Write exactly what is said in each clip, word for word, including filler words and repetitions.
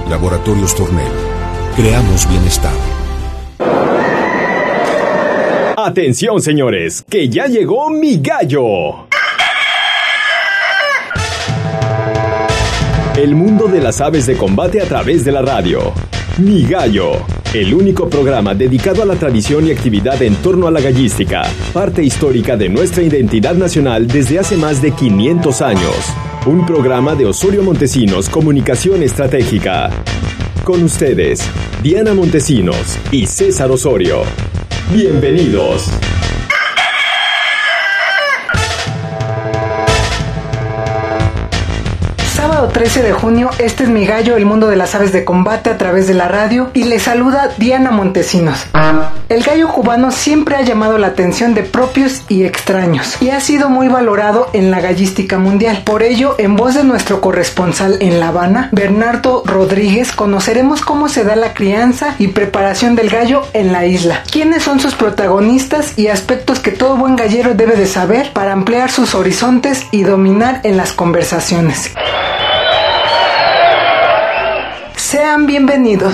Laboratorios Tornel. Creamos bienestar. Atención, señores, que ya llegó Mi Gallo. El mundo de las aves de combate a través de la radio. Mi Gallo, el único programa dedicado a la tradición y actividad en torno a la gallística, parte histórica de nuestra identidad nacional desde hace más de quinientos años. Un programa de Osorio Montesinos Comunicación Estratégica. Con ustedes, Diana Montesinos y César Osorio. Bienvenidos. Sábado trece de junio, este es Mi Gallo, el mundo de las aves de combate a través de la radio, y les saluda Diana Montesinos. El gallo cubano siempre ha llamado la atención de propios y extraños, y ha sido muy valorado en la gallística mundial. Por ello, en voz de nuestro corresponsal en La Habana, Bernardo Rodríguez, conoceremos cómo se da la crianza y preparación del gallo en la isla, quiénes son sus protagonistas y aspectos que todo buen gallero debe de saber para ampliar sus horizontes y dominar en las conversaciones. Sean bienvenidos.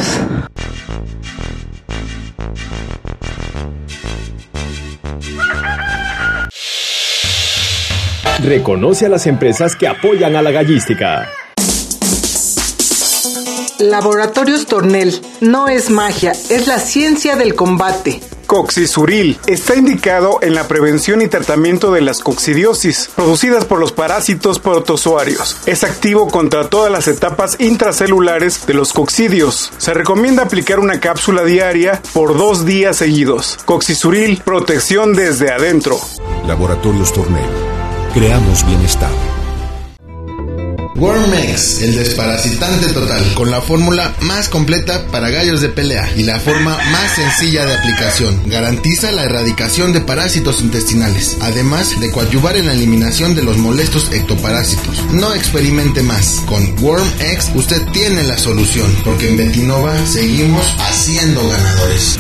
Reconoce a las empresas que apoyan a la gallística. Laboratorios Tornel. No es magia, es la ciencia del combate. Coccisuril está indicado en la prevención y tratamiento de las coccidiosis, producidas por los parásitos protozoarios. Es activo contra todas las etapas intracelulares de los coccidios. Se recomienda aplicar una cápsula diaria por dos días seguidos. Coccisuril, protección desde adentro. Laboratorios Tornel. Creamos bienestar. Wormex, el desparasitante total, con la fórmula más completa para gallos de pelea y la forma más sencilla de aplicación. Garantiza la erradicación de parásitos intestinales, además de coadyuvar en la eliminación de los molestos ectoparásitos. No experimente más. Con Wormex usted tiene la solución, porque en Betinova seguimos haciendo ganadores.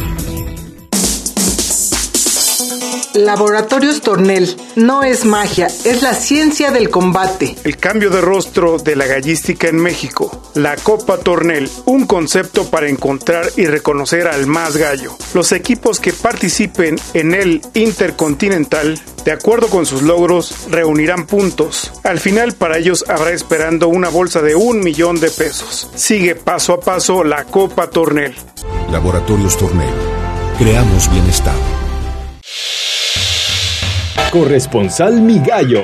Laboratorios Tornel. No es magia, es la ciencia del combate. El cambio de rostro de la gallística en México. La Copa Tornel, un concepto para encontrar y reconocer al más gallo. Los equipos que participen en el Intercontinental, de acuerdo con sus logros, reunirán puntos. Al final, para ellos habrá esperando una bolsa de un millón de pesos. Sigue paso a paso la Copa Tornel. Laboratorios Tornel. Creamos bienestar. Corresponsal Mi Gallo.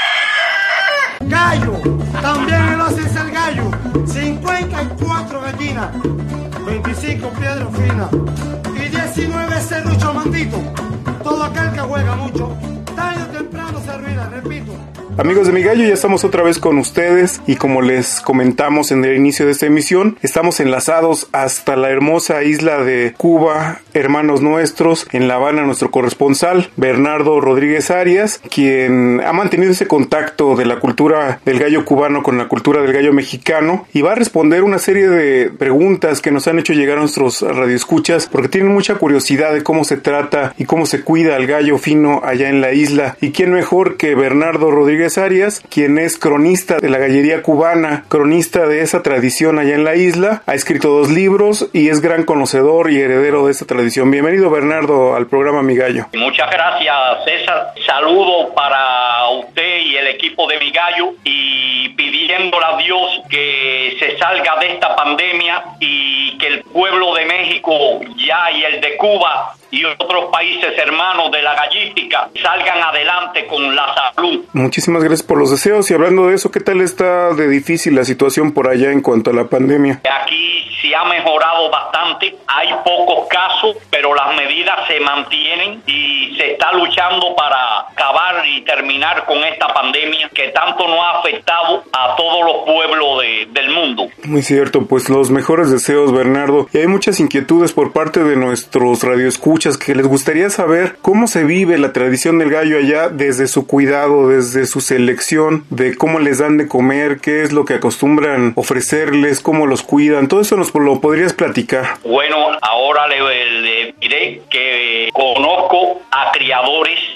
Gallo, también el hace el gallo. cincuenta y cuatro gallinas, veinticinco piedras finas y diecinueve serruchos manditos. Todo aquel que juega mucho, tarde o temprano se arruina, repito. Amigos de Mi Gallo, ya estamos otra vez con ustedes y como les comentamos en el inicio de esta emisión, estamos enlazados hasta la hermosa isla de Cuba, hermanos nuestros, en La Habana, nuestro corresponsal, Bernardo Rodríguez Arias, quien ha mantenido ese contacto de la cultura del gallo cubano con la cultura del gallo mexicano y va a responder una serie de preguntas que nos han hecho llegar a nuestros radioescuchas porque tienen mucha curiosidad de cómo se trata y cómo se cuida al gallo fino allá en la isla. Y quién mejor que Bernardo Rodríguez Arias, quien es cronista de la gallería cubana, cronista de esa tradición allá en la isla, ha escrito dos libros y es gran conocedor y heredero de esta tradición. Bienvenido, Bernardo, al programa Mi Gallo. Muchas gracias, César. Saludo para usted y el equipo de Mi Gallo y pidiéndole a Dios que se salga de esta pandemia y que el pueblo de México ya y el de Cuba y otros países hermanos de la gallística salgan adelante con la salud. Muchísimas gracias por los deseos. Y hablando de eso, ¿qué tal está de difícil la situación por allá en cuanto a la pandemia? Aquí se ha mejorado bastante, hay pocos casos, pero las medidas se mantienen y se está luchando para acabar y terminar con esta pandemia que tanto nos ha afectado a todos los pueblos de, del mundo. Muy cierto, pues los mejores deseos, Bernardo. Y hay muchas inquietudes por parte de nuestros radioescuchas que les gustaría saber cómo se vive la tradición del gallo allá, desde su cuidado, desde su selección, de cómo les dan de comer, qué es lo que acostumbran ofrecerles, cómo los cuidan. Todo eso nos lo podrías platicar. Bueno, ahora le, le diré que conozco a criadores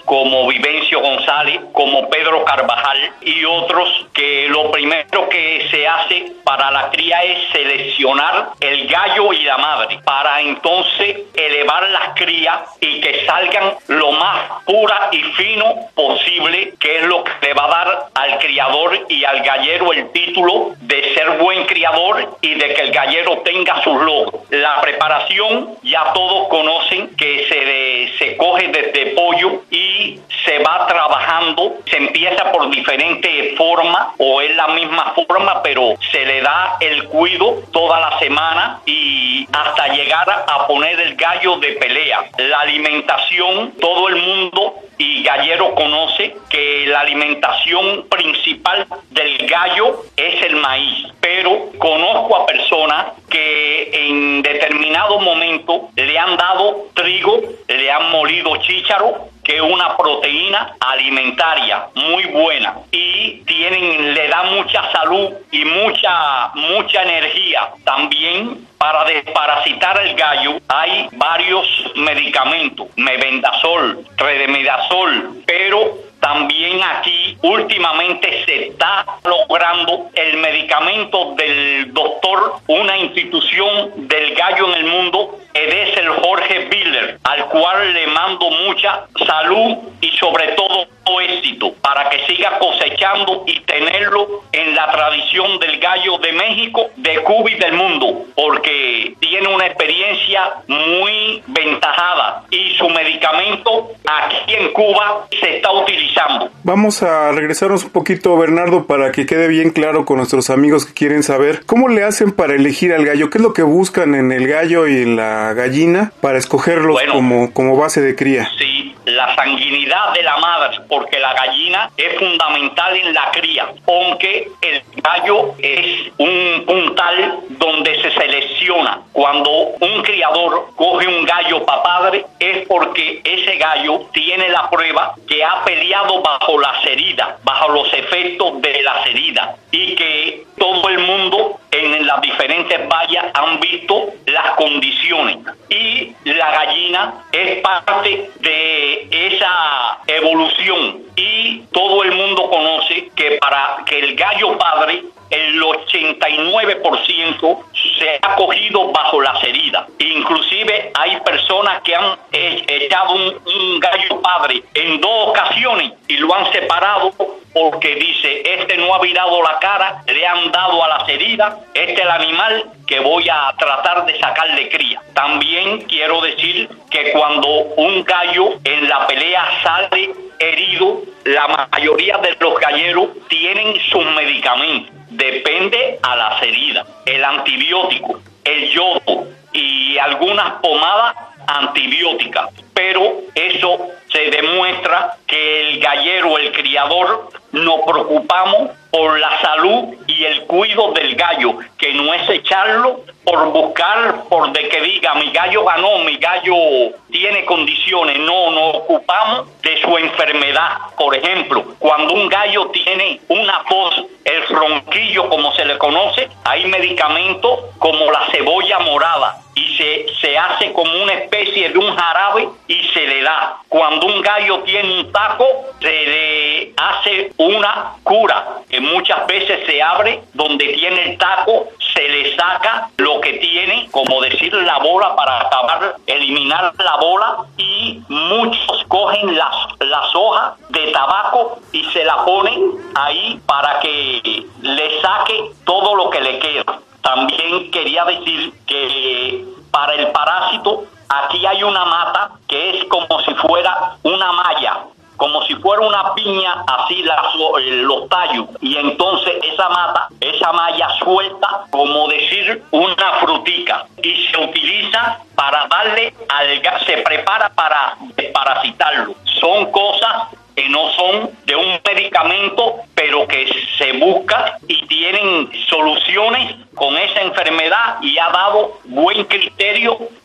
como Vivencio González, como Pedro Carvajal y otros, que lo primero que se hace para la cría es seleccionar el gallo y la madre, para entonces elevar las crías y que salgan lo más pura y fino posible, que es lo que le va a dar al criador y al gallero el título de ser buen criador y de que el gallero tenga sus logros. La preparación ya todos conocen que se, de, se coge desde pollo y se va trabajando, se empieza por diferentes formas o es la misma forma, pero se le da el cuido toda la semana y hasta llegar a poner el gallo de pelea. La alimentación, todo el mundo y gallero conoce que la alimentación principal del gallo es el maíz, pero conozco a personas que en determinado momento le han dado trigo, le han molido chícharo, que es una proteína alimentaria muy buena y tienen, le da mucha salud y mucha mucha energía. También para desparasitar el gallo hay varios medicamentos, mebendazol, tredemedazol, pero también aquí últimamente se está logrando el medicamento del doctor, una institución del gallo en el mundo, es el Jorge Biller, al cual le mando mucha salud y sobre todo éxito para que siga cosechando y tenerlo en la tradición del gallo de México, de Cuba y del mundo, porque tiene una experiencia muy ventajada y su medicamento aquí en Cuba se está utilizando. Vamos a regresarnos un poquito, Bernardo, para que quede bien claro con nuestros amigos que quieren saber cómo le hacen para elegir al gallo, qué es lo que buscan en el gallo y en la gallina para escogerlos bueno, como, como base de cría. Sí, la sanguinidad de la madre, porque la gallina es fundamental en la cría, aunque el gallo es un puntal donde se selecciona. Cuando un criador coge un gallo para padre es porque ese gallo tiene la prueba que ha peleado bajo las heridas, bajo los efectos de las heridas, y que todo el mundo en las diferentes vallas han visto las condiciones, y la gallina es parte de esa evolución, y todo el mundo conoce que para que el gallo padre el ochenta y nueve por ciento se ha cogido bajo las heridas. Inclusive hay personas que han echado un, un gallo padre en dos ocasiones y lo han separado porque dice, este no ha virado la cara, le han dado a las heridas, este es el animal que voy a tratar de sacarle cría. También quiero decir que cuando un gallo en la pelea sale herido, la mayoría de los galleros tienen sus medicamentos. Depende a las heridas, el antibiótico, el yodo y algunas pomadas antibióticas, pero eso se demuestra que el gallero, el criador, nos preocupamos por la salud y el cuidado del gallo, que no es echarlo por buscar, por de que diga mi gallo ganó, mi gallo tiene condiciones. No, nos ocupamos de su enfermedad. Por ejemplo, cuando un gallo tiene una tos, el ronquillo como se le conoce, hay medicamentos como la cebolla morada y se, se hace como una especie de un jarabe y se le da. Cuando un gallo tiene un taco, se le hace una cura, que muchas veces se abre donde tiene el taco, se le saca lo que tiene, como decir la bola, para acabar, eliminar la bola, y muchos cogen las, las hojas de tabaco y se la ponen ahí para que le saque todo lo que le queda. También quería decir que para el parásito, aquí hay una mata que es como si fuera una malla, como si fuera una piña, así las, los tallos, y entonces esa mata, esa malla suelta, como decir una frutica, y se utiliza para darle al gas, se prepara para desparasitarlo. Son cosas que no son de un medicamento, pero que se busca y tienen soluciones con esa enfermedad, y ha dado buen criterio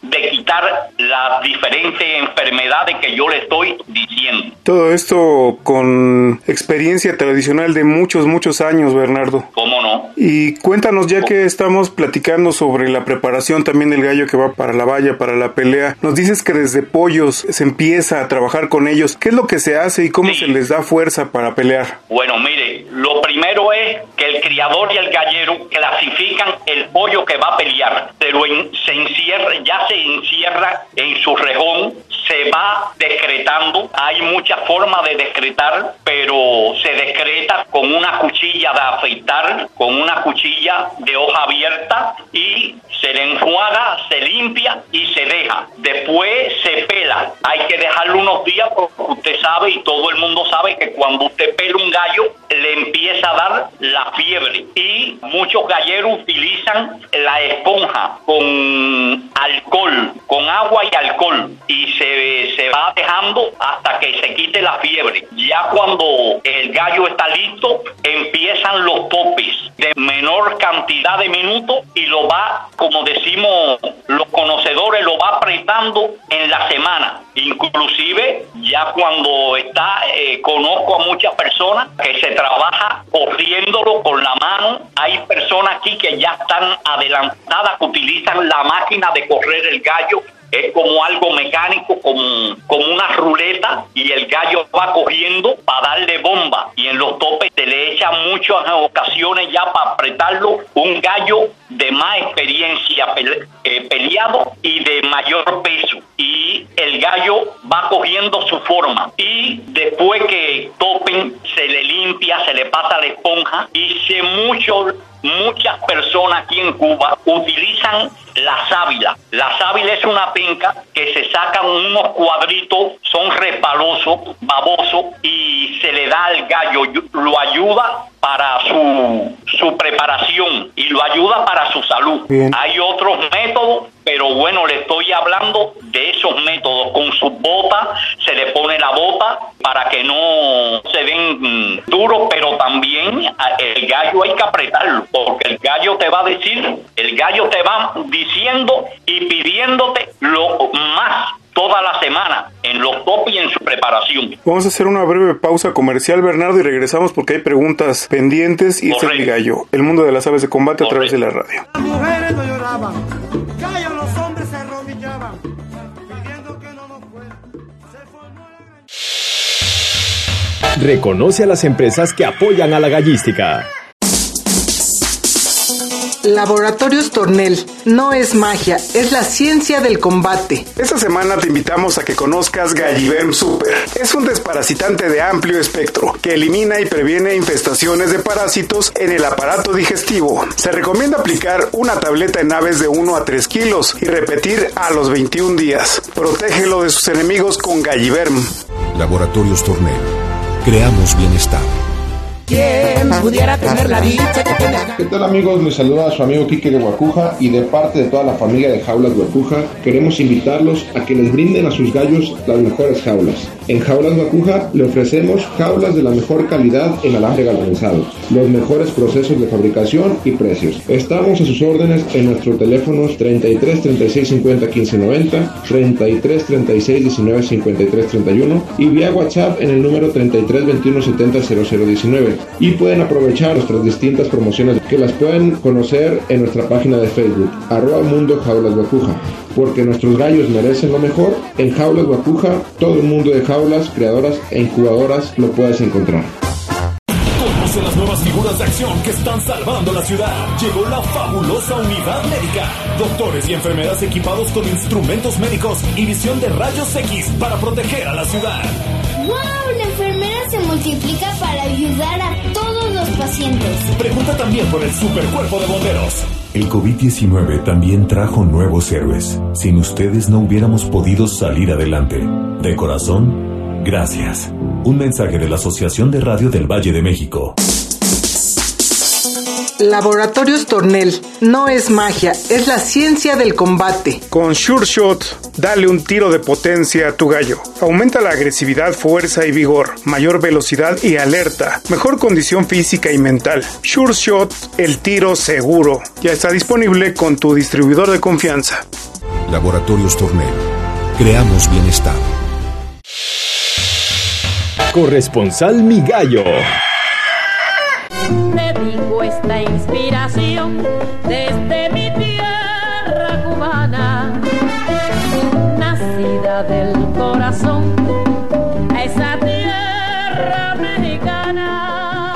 de quitar las diferentes enfermedades que yo le estoy diciendo. Todo esto con experiencia tradicional de muchos, muchos años, Bernardo. ¿Cómo no? Y cuéntanos, ya que estamos platicando sobre la preparación también del gallo que va para la valla, para la pelea, nos dices que desde pollos se empieza a trabajar con ellos. ¿Qué es lo que se hace y cómo sí. se les da fuerza para pelear? Bueno, mire, lo primero es que el criador y el gallero clasifican el pollo que va a pelear. Se, lo en, se encierra, ya se encierra en su rejón, se va decretando. Hay muchas formas de decretar, pero se decreta con una cuchilla de afeitar, con una cuchilla de hoja abierta, y se le enjuaga, se limpia y se deja. Después se pela. Hay que dejarlo unos días porque usted sabe y todo el mundo sabe que cuando usted pela un gallo le empieza a dar la fiebre, y muchos galleros utilizan la esponja con alcohol, con agua y alcohol, y se, se va dejando hasta que se quite la fiebre. Ya cuando el gallo está listo, empiezan los topes de menor cantidad de minutos y lo va, como decimos los conocedores, lo va apretando en la semana. Inclusive ya cuando está, eh, conozco a muchas personas que se trabaja corriéndolo con la mano. Hay personas aquí que ya están adelantadas, que utilizan la máquina de correr el gallo. Es como algo mecánico, como, como una ruleta, y el gallo va cogiendo para darle bomba. Y en los topes se le echa muchas ocasiones ya para apretarlo un gallo de más experiencia pele, eh, peleado y de mayor peso. Y el gallo va cogiendo su forma. Y después que topen, se le limpia, se le pasa la esponja. Y se mucho... Muchas personas aquí en Cuba utilizan la sábila. La sábila es una penca que se sacan unos cuadritos, son resbalosos, babosos, y se le da al gallo, lo ayuda para su, su preparación y lo ayuda para su salud. Bien. Hay otros métodos, pero bueno, le estoy hablando de esos métodos. Con sus botas, se le pone la bota para que no se den mm, duros, pero también el gallo hay que apretarlo, porque el gallo te va a decir, el gallo te va diciendo y pidiéndote lo más toda la semana en los top y en su preparación. Vamos a hacer una breve pausa comercial, Bernardo, y regresamos porque hay preguntas pendientes. Y este es Mi Gallo, el mundo de las aves de combate. Correcto. A través de la radio. Las mujeres no lloraban, gallo, los hombres se arrodillaban, pidiendo que no nos fuera. Se formó la... Reconoce a las empresas que apoyan a la gallística. Laboratorios Tornel. No es magia, es la ciencia del combate. Esta semana te invitamos a que conozcas Galliverm Super. Es un desparasitante de amplio espectro que elimina y previene infestaciones de parásitos en el aparato digestivo. Se recomienda aplicar una tableta en aves de uno a tres kilos y repetir a los veintiún días. Protégelo de sus enemigos con Galliverm. Laboratorios Tornel. Creamos bienestar. ¿Quién pudiera tener la dicha que tiene? ¿Qué tal, amigos? Les saluda a su amigo Quique de Guacuja, y de parte de toda la familia de Jaulas Guacuja queremos invitarlos a que les brinden a sus gallos las mejores jaulas. En Jaulas Guacuja le ofrecemos jaulas de la mejor calidad en alambre galvanizado, los mejores procesos de fabricación y precios. Estamos a sus órdenes en nuestros teléfonos treinta y tres, treinta y seis, cincuenta, quince, noventa, treinta y tres, treinta y seis, diecinueve, cincuenta y tres, treinta y uno y vía WhatsApp en el número treinta y tres, veintiuno, setenta, cero cero diecinueve. Y pueden aprovechar nuestras distintas promociones que las pueden conocer en nuestra página de Facebook, arroba mundo jaulas guacuja, porque nuestros gallos merecen lo mejor. En Jaulas Guacuja, todo el mundo de jaulas, creadoras e incubadoras lo puedes encontrar. Conoce las nuevas figuras de acción que están salvando la ciudad. Llegó la fabulosa unidad médica. Doctores y enfermeras equipados con instrumentos médicos y visión de rayos X para proteger a la ciudad. ¡Wow! La enfermera se multiplica para ayudar a todos los pacientes. Pregunta también por el Supercuerpo de Bomberos. El COVID diecinueve también trajo nuevos héroes. Sin ustedes no hubiéramos podido salir adelante. De corazón, gracias. Un mensaje de la Asociación de Radio del Valle de México. Laboratorios Tornel. No es magia, es la ciencia del combate. Con Sure Shot, dale un tiro de potencia a tu gallo. Aumenta la agresividad, fuerza y vigor, mayor velocidad y alerta, mejor condición física y mental. Sure Shot, el tiro seguro. Ya está disponible con tu distribuidor de confianza. Laboratorios Tornel. Creamos bienestar. Corresponsal Mi Gallo. Dedico esta inspiración desde mi tierra cubana, nacida del corazón, a esa tierra mexicana,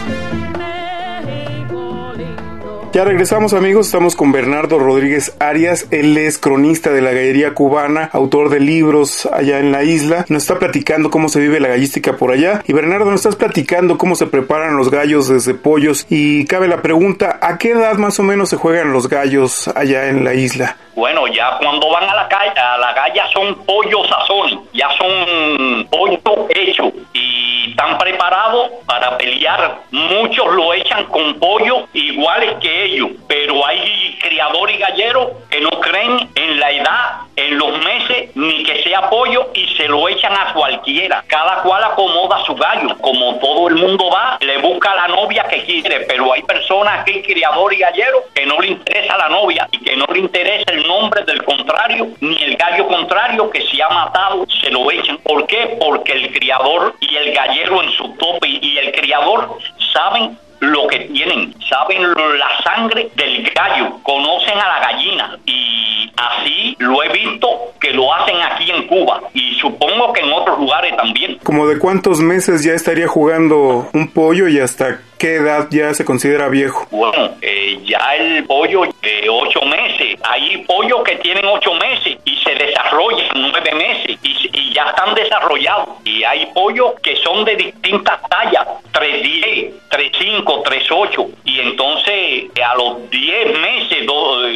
México lindo. Ya regresamos, amigos, estamos con Bernardo Rodríguez Arias. Él es cronista de la gallería cubana, autor de libros allá en la isla. Nos está platicando cómo se vive la gallística por allá. Y Bernardo, nos estás platicando cómo se preparan los gallos desde pollos. Y cabe la pregunta, ¿a qué edad más o menos se juegan los gallos allá en la isla? Bueno, ya cuando van a la calle, a la galla son pollos sazón, ya son pollos hechos y están preparados para pelear. Muchos lo echan con pollo iguales que ellos, pero hay criadores y galleros que no creen en la edad, en los meses, ni que sea pollo y se lo echan a cualquiera. Cada cual acomoda su gallo, como todo el mundo va, le busca la novia que quiere, pero hay personas que hay criadores y galleros que no le interesa la novia y que no le interesa el nombre del contrario, ni el gallo contrario que se ha matado, se lo echan. ¿Por qué? Porque el criador y el gallero en su tope y el criador saben lo que tienen, saben la sangre del gallo, conocen a la gallina y así lo he visto que lo hacen aquí en Cuba y supongo que en otros lugares también. ¿Como de cuántos meses ya estaría jugando un pollo y hasta qué edad ya se considera viejo? Bueno, eh, ya el pollo de ocho meses, hay pollos que tienen ocho meses y se desarrollan nueve meses y, y ya están desarrollados, y hay pollos que son de distintas tallas, tres diez, tres cinco, tres ocho, y entonces a los diez meses,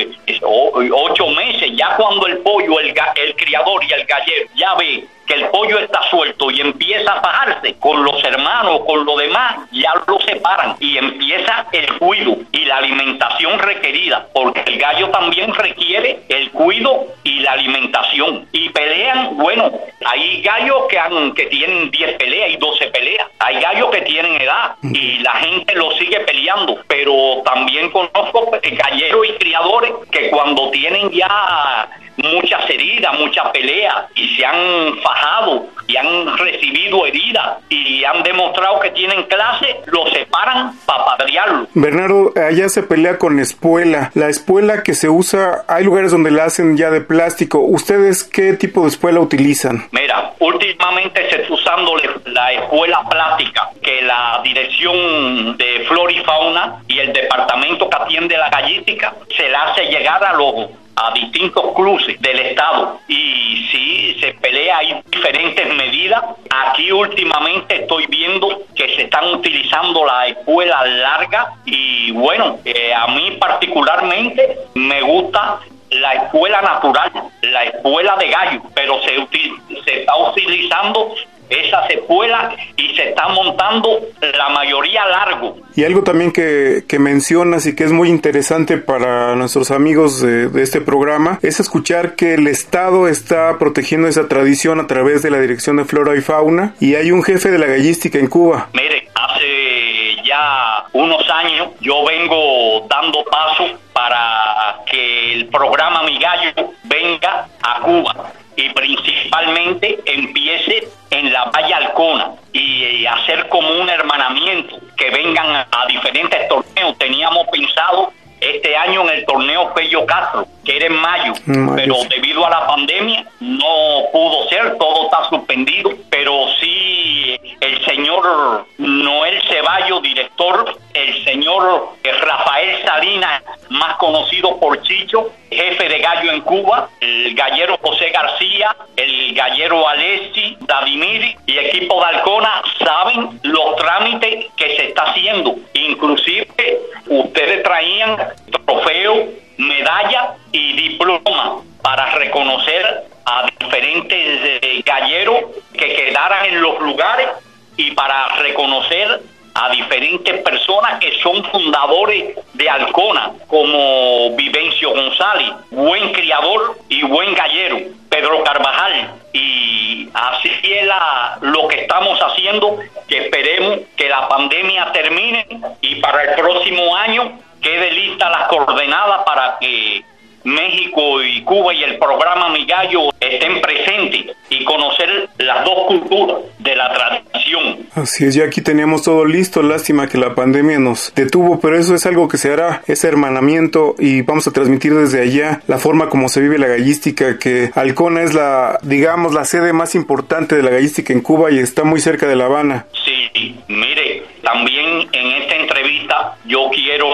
ocho meses, ya cuando el pollo, el, el criador y el gallero ya ve que el pollo está suelto y empieza a fajarse con los hermanos, con los demás, ya lo separan y empieza el cuido y la alimentación requerida, porque el gallo también requiere el cuido y la alimentación. Y pelean, bueno, hay gallos que, han, que tienen diez peleas y doce peleas, hay gallos que tienen edad y la gente lo sigue peleando, pero también conozco galleros y criadores que cuando tienen ya muchas heridas, muchas peleas y se han fajado y han recibido heridas y han demostrado que tienen clase, lo separan para padrearlo. Bernardo, allá se pelea con espuela. La espuela que se usa, hay lugares donde la hacen ya de plástico. ¿Ustedes qué tipo de espuela utilizan? Mira, últimamente se está usando la espuela plástica que la Dirección de Flora y Fauna y el departamento que atiende la gallística se la hace llegar a los a distintos cruces del estado y sí se pelea, hay diferentes medidas. Aquí últimamente estoy viendo que se están utilizando la espuela larga y bueno, eh, a mí particularmente me gusta la espuela natural, la espuela de gallo, pero se, util- se está utilizando esas espuelas y se está montando la mayoría largo. Y algo también que, que mencionas y que es muy interesante para nuestros amigos de, de este programa es escuchar que el Estado está protegiendo esa tradición a través de la Dirección de Flora y Fauna y hay un jefe de la gallística en Cuba. Mire, hace ya unos años yo vengo dando paso para que el programa Mi Gallo venga a Cuba y principalmente empiece en la Valle Alcona y hacer como un hermanamiento, que vengan a, a diferentes torneos. Teníamos pensado este año en el torneo Pello Castro, que era en mayo, mayo, pero debido a la pandemia no pudo ser, todo está suspendido, pero sí el señor Noel Ceballos, director, el señor Rafael Salinas, más conocido por Chicho, jefe de gallo en Cuba, el gallero José García, el gallero Alessi, Vladimir y equipo de Alcona saben los trámites que se está haciendo. Inclusive ustedes traían trofeos, medallas y diplomas para reconocer a diferentes eh, galleros que quedaran en los lugares y para reconocer a diferentes personas que son fundadores de Alcona, como Vivencio González, buen criador y buen gallero, Pedro Carvajal, y así es la, lo que estamos haciendo, que esperemos que la pandemia termine y para el próximo año quede lista las coordenadas para que México y Cuba y el programa Mi Gallo estén presentes y conocer las dos culturas de la tradición. Así es, ya aquí teníamos todo listo, lástima que la pandemia nos detuvo, pero eso es algo que se hará, ese hermanamiento, y vamos a transmitir desde allá la forma como se vive la gallística, que Halcona es la, digamos, la sede más importante de la gallística en Cuba y está muy cerca de La Habana. Sí, mire, también en esta entrevista yo quiero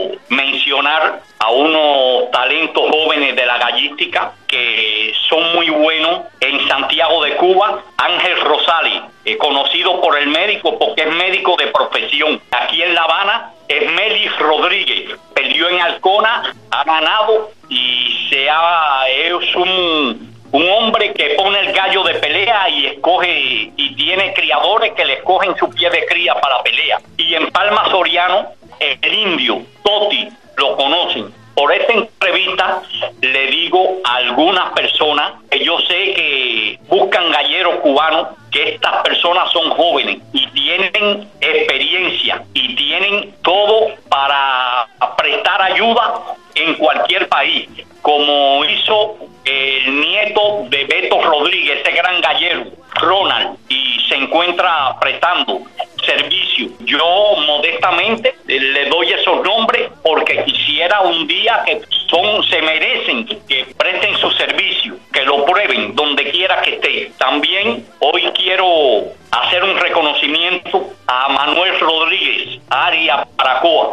mencionar a unos talentos jóvenes de la gallística que son muy buenos en Santiago de Cuba. Ángel Rosales, eh, conocido por el médico porque es médico de profesión. Aquí en La Habana, Esmelis Rodríguez, peleó en Halcona, ha ganado y se ha, es un... un hombre que pone el gallo de pelea y escoge, y tiene criadores que le escogen su pie de cría para la pelea. Y en Palma Soriano, el indio, Toti, lo conocen. Por esta entrevista le digo a algunas personas que yo sé que buscan galleros cubanos, que estas personas son jóvenes y tienen experiencia y tienen todo para prestar ayuda en cualquier país, como hizo el nieto de Beto Rodríguez, ese gran gallero, Ronald, y se encuentra prestando servicio. Yo modestamente le doy esos nombres porque quisiera un día que son, se merecen que presten su servicio, que lo prueben donde quiera que esté. También hoy quiero hacer un reconocimiento a Manuel Rodríguez, Aria Paracoa,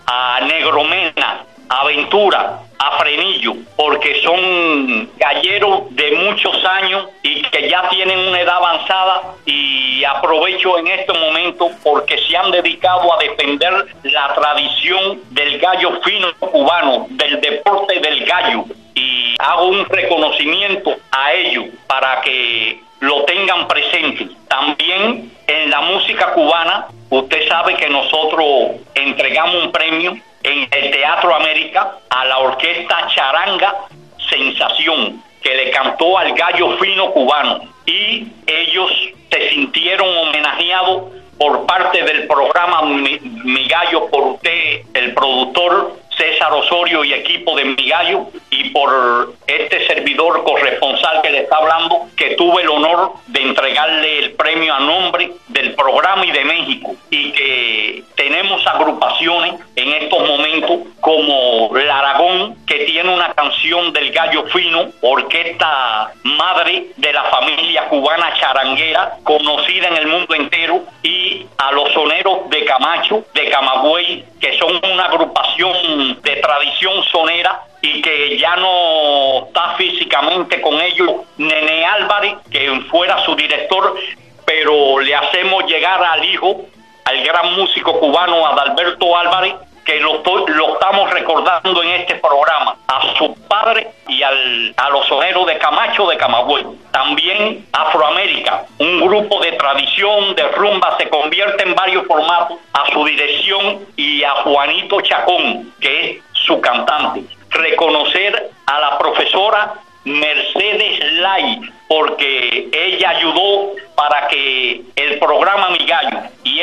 a Negromena, a Ventura, a Frenillo, porque son galleros de muchos años y que ya tienen una edad avanzada, y aprovecho en este momento porque se han dedicado a defender la tradición del gallo fino cubano, del deporte del gallo, y hago un reconocimiento a ellos para que lo tengan presente. También en la música cubana, usted sabe que nosotros entregamos un premio en el Teatro América a la orquesta Charanga Sensación, que le cantó al gallo fino cubano, y ellos se sintieron homenajeados por parte del programa Mi, Mi Gallo, por usted, el productor César Osorio y equipo de Mi Gallo, y por este servidor corresponsal que le está hablando, que tuve el honor de entregarle el premio a nombre del programa y de México, y que tenemos agrupaciones en estos momentos como La Aragón, que tiene una canción del gallo fino, orquesta madre de la familia cubana charanguera, conocida en el mundo entero, y a los soneros de Camacho, de Camagüey, que son una agrupación de tradición sonera y que ya no está físicamente con ellos Nene Álvarez, que fuera su director, pero le hacemos llegar al hijo, al gran músico cubano Adalberto Álvarez, que lo, lo estamos recordando en este programa, a su padre y al, a los soneros de Camacho de Camagüey. También Afroamérica, un grupo de tradición, de rumba, se convierte en varios formatos, a su dirección, y a Juanito Chacón, que es su cantante. Reconocer a la profesora Mercedes Lai, porque ella ayudó para que el programa Mi Gallo y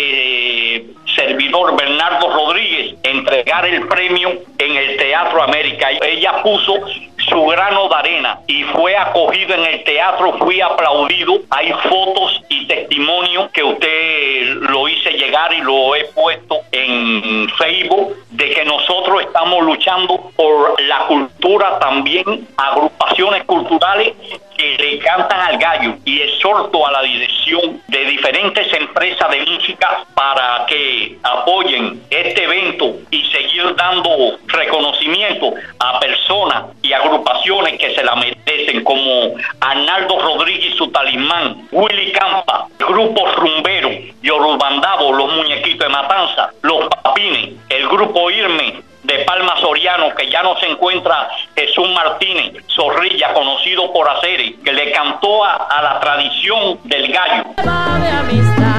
este servidor Bernardo Rodríguez entregara el premio en el Teatro América. Ella puso su grano de arena y fue acogido en el teatro, fui aplaudido. Hay fotos y testimonios que usted lo hice llegar y lo he puesto en Facebook, de que nosotros estamos luchando por la cultura también, agrupaciones culturales que le cantan al gallo, y exhorto a la dirección de diferentes empresas de música para que apoyen este evento y seguir dando reconocimiento a personas y agrupaciones que se la merecen, como Arnaldo Rodríguez y su Talismán, Willy Campa, Grupo Rumbero, Yorubandabo, Los Muñequitos de Matanza, Los Papines, el Grupo Irme de Palma Soriano, que ya no se encuentra Jesús Martínez Zorrilla, conocido por Aceres, que le cantó a, a la tradición del gallo. De amistad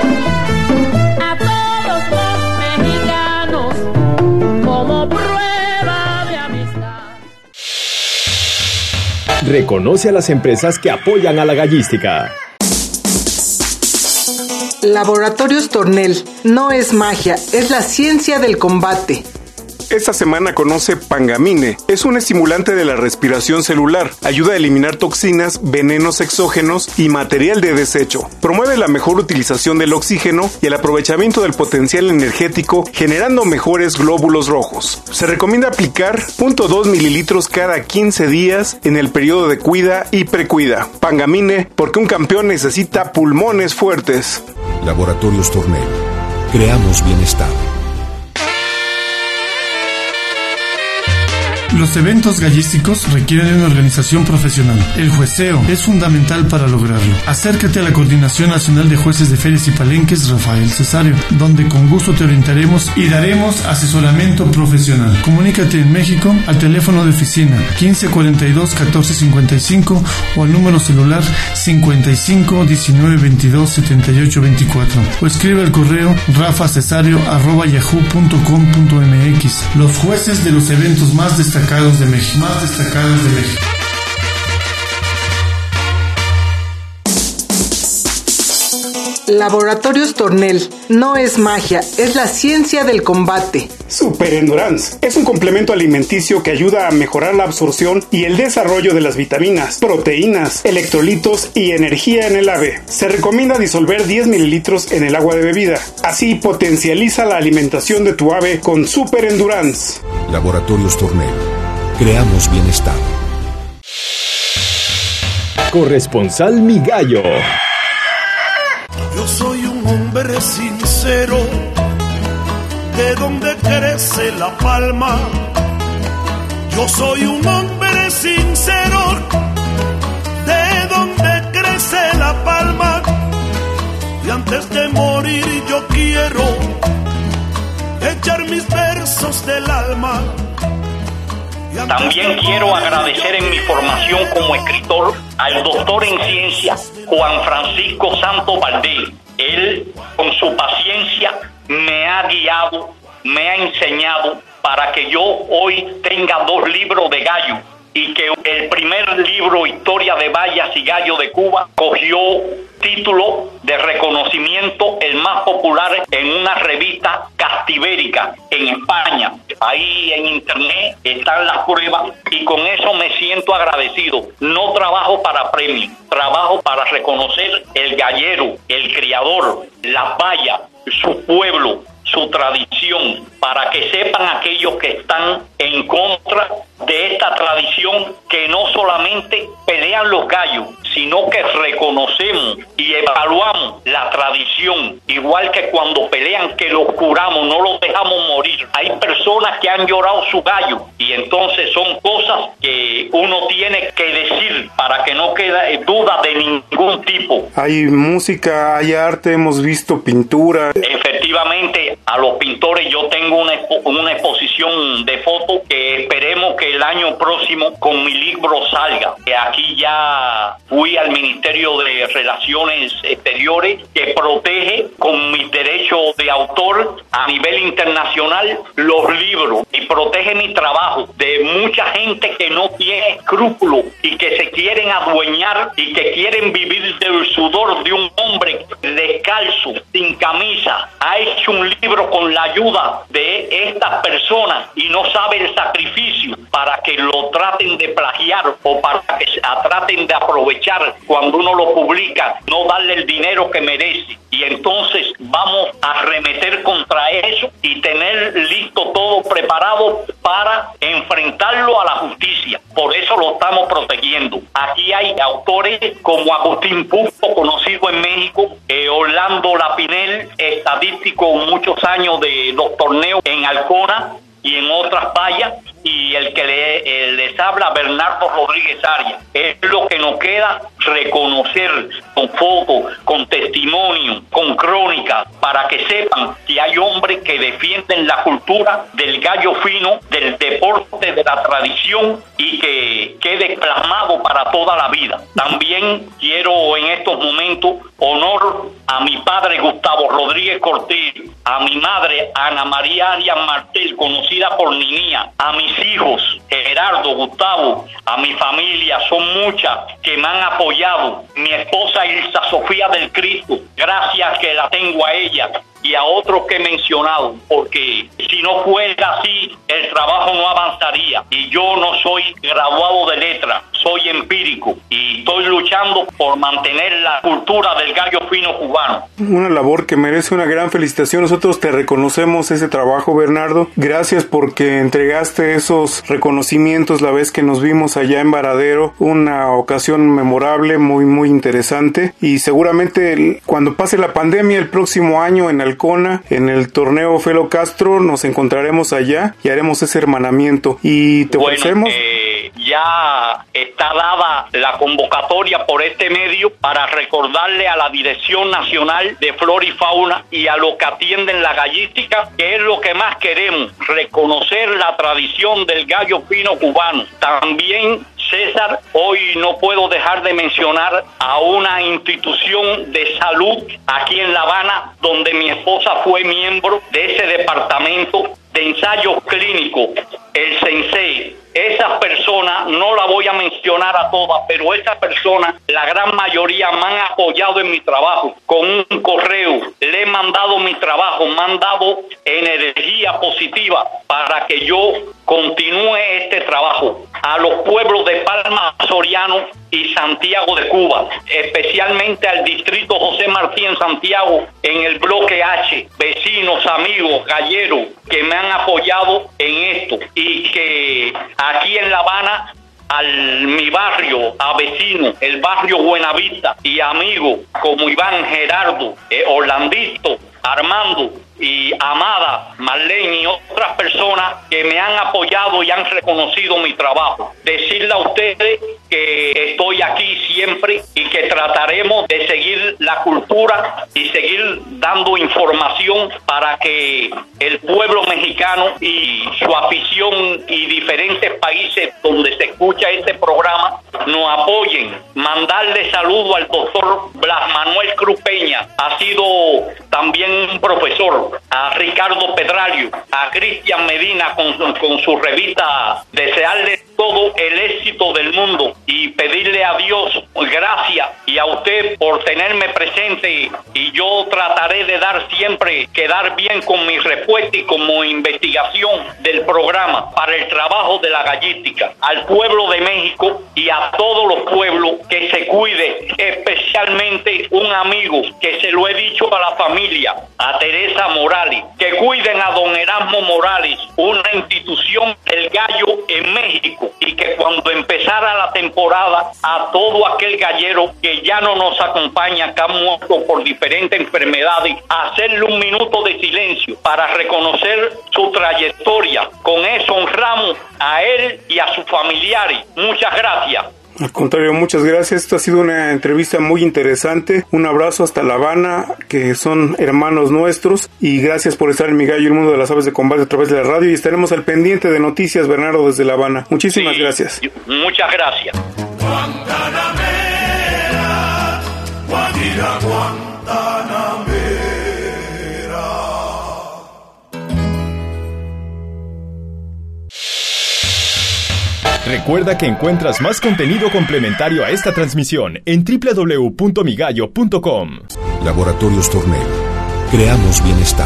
a todos los mexicanos como prueba de amistad. Reconoce a las empresas que apoyan a la gallística. Laboratorios Tornel no es magia, es la ciencia del combate. Esta semana conoce Pangamine. Es un estimulante de la respiración celular. Ayuda a eliminar toxinas, venenos exógenos y material de desecho. Promueve la mejor utilización del oxígeno y el aprovechamiento del potencial energético, generando mejores glóbulos rojos. Se recomienda aplicar cero punto dos mililitros cada quince días en el periodo de cuida y precuida. Pangamine, porque un campeón necesita pulmones fuertes. Laboratorios Tornel. Creamos bienestar. Los eventos gallísticos requieren de una organización profesional. El jueceo es fundamental para lograrlo. Acércate a la Coordinación Nacional de Jueces de Ferias y Palenques Rafael Cesario, donde con gusto te orientaremos y daremos asesoramiento profesional. Comunícate en México al teléfono de oficina quince cuarenta y dos catorce cincuenta y cinco o al número celular cincuenta y cinco diecinueve veintidós setenta y ocho veinticuatro o escribe al correo rafacesario arroba yahoo punto com punto mx. Los jueces de los eventos más destacados de México, más destacados de México. Laboratorios Tornel. No es magia, es la ciencia del combate. Super Endurance es un complemento alimenticio que ayuda a mejorar la absorción y el desarrollo de las vitaminas, proteínas, electrolitos y energía en el ave. Se recomienda disolver diez mililitros en el agua de bebida. Así potencializa la alimentación de tu ave con Super Endurance. Laboratorios Tornel. Creamos bienestar. Corresponsal Mi Gallo. Yo soy un hombre sincero, de donde crece la palma. Yo soy un hombre sincero, de donde crece la palma. Y antes de morir yo quiero echar mis versos del alma. También quiero agradecer en mi formación como escritor al doctor en ciencias Juan Francisco Santos Valdés. Él, con su paciencia, me ha guiado, me ha enseñado para que yo hoy tenga dos libros de gallo y que el primer libro, Historia de Bayas y Gallo de Cuba, cogió título de reconocimiento, el más popular en una revista castibérica en España. Ahí en internet están las pruebas y con eso me siento agradecido. No trabajo para premios, trabajo para reconocer el gallero, el criador, las bayas, su pueblo, su tradición, para que sepan aquellos que están en contra de esta tradición, que no solamente pelean los gallos, sino que reconocemos y evaluamos la tradición, igual que cuando pelean que los curamos, no los dejamos morir. Hay personas que han llorado su gallo y entonces son cosas que uno tiene que decir para que no quede duda de ningún tipo. Hay música, hay arte, hemos visto pintura. Efectivamente, a los pintores yo tengo una, expo- una exposición de fotos que esperemos que el año próximo con mi libro salga. Que aquí ya fui al Ministerio de Relaciones Exteriores, que protege con mis derechos de autor a nivel internacional los libros y protege mi trabajo de mucha gente que no tiene escrúpulos y que se quieren adueñar y que quieren vivir del sudor de un hombre descalzo, sin camisa. Ha hecho un libro con la ayuda de estas personas y no sabe el sacrificio para que lo traten de plagiar o para que se traten de aprovechar cuando uno lo publica, no darle el dinero que merece. Y entonces vamos a arremeter contra eso y tener listo todo preparado para enfrentarlo a la justicia. Por eso lo estamos protegiendo. Aquí hay autores como Agustín Pupo, conocido en México, eh, Orlando Lapinel, estadístico muchos años de los torneos en Alcona y en otras vallas, y el que le, eh, les habla, Bernardo Rodríguez Arias. Es lo que nos queda, reconocer con fotos, con testimonio, con crónica, para que sepan que hay hombres que defienden la cultura del gallo fino, del deporte, de la tradición, y que quede plasmado para toda la vida. También quiero en estos momentos honor a mi padre Gustavo Rodríguez Cortés, a mi madre Ana María Arias Martel, conocida por Niña, a mis hijos Gerardo, Gustavo, a mi familia, son muchas que me han apoyado, mi esposa Ilsa Sofía del Cristo, gracias que la tengo a ella, y a otros que he mencionado, porque Si no fuera así, el trabajo no avanzaría. Y yo no soy graduado de letra, soy empírico y estoy luchando por mantener la cultura del gallo fino cubano. Una labor que merece una gran felicitación. Nosotros te reconocemos ese trabajo, Bernardo. Gracias porque entregaste esos reconocimientos la vez que nos vimos allá en Varadero. Una ocasión memorable, muy muy interesante. Y seguramente cuando pase la pandemia el próximo año en Alcona, en el torneo Felo Castro, nos encontraremos allá y haremos ese hermanamiento. Y te bueno, ofrecemos... Eh, ya está dada la convocatoria por este medio para recordarle a la Dirección Nacional de Flora y Fauna y a los que atienden la gallística que es lo que más queremos, reconocer la tradición del gallo fino cubano. También, César, hoy no puedo dejar de mencionar a una institución de salud aquí en La Habana, donde mi esposa fue miembro de ese departamento de ensayos clínicos, el Sensei. Esas personas, no la voy a mencionar a todas, pero esas personas, la gran mayoría me han apoyado en mi trabajo. Con un correo le he mandado mi trabajo, me han dado energía positiva para que yo continúe este trabajo. A los pueblos de Palma Soriano y Santiago de Cuba, especialmente al distrito José Martí en Santiago, en el bloque H, vecinos, amigos, galleros, que me han apoyado en esto, y que aquí en La Habana, al mi barrio, a vecino, el barrio Buenavista, y amigos como Iván, Gerardo, eh, Orlandito, Armando y Amada, Marlene y otras personas que me han apoyado y han reconocido mi trabajo. Decirle a ustedes que estoy aquí siempre y que trataremos de seguir la cultura y seguir dando información para que el pueblo mexicano y su afición y diferentes países donde se escucha este programa nos apoyen. Mandarle saludo al doctor Blas Manuel Cruz Peña, ha sido también un profesor, a Ricardo Pedralio, a Cristian Medina con, con su revista, desearle todo el éxito del mundo y pedirle a Dios gracias y a usted por tenerme presente, y yo trataré de dar siempre, quedar bien con mi respuesta y como investigación del programa para el trabajo de la gallística. Al pueblo de México y a todos los pueblos que se cuide, especialmente un amigo que se lo he dicho a la familia, a Teresa Morales, que cuiden a don Erasmo Morales, una institución del gallo en México, y que cuando empezara la temporada a todo aquel gallero que ya no nos acompaña, que ha muerto por diferentes enfermedades, hacerle un minuto de silencio para reconocer su trayectoria. Con eso honramos a él y a sus familiares. Muchas gracias. Al contrario, muchas gracias. Esto ha sido una entrevista muy interesante. Un abrazo hasta La Habana, que son hermanos nuestros, y gracias por estar en Mi Gallo, el mundo de las aves de combate a través de la radio, y estaremos al pendiente de noticias, Bernardo, desde La Habana. Muchísimas sí, gracias. Muchas gracias. Guantanamera, Guajira, Guantanamera. Recuerda que encuentras más contenido complementario a esta transmisión en doble u doble u doble u punto mi gallo punto com. Laboratorios Tornel. Creamos bienestar.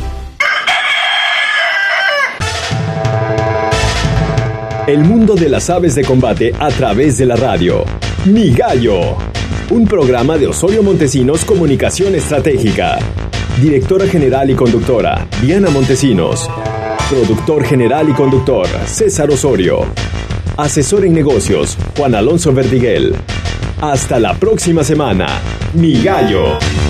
El mundo de las aves de combate a través de la radio. Mi Gallo. Un programa de Osorio Montesinos Comunicación Estratégica. Directora general y conductora, Diana Montesinos. Productor general y conductor, César Osorio. Asesor en negocios, Juan Alonso Verdiguel. Hasta la próxima semana. Mi Gallo.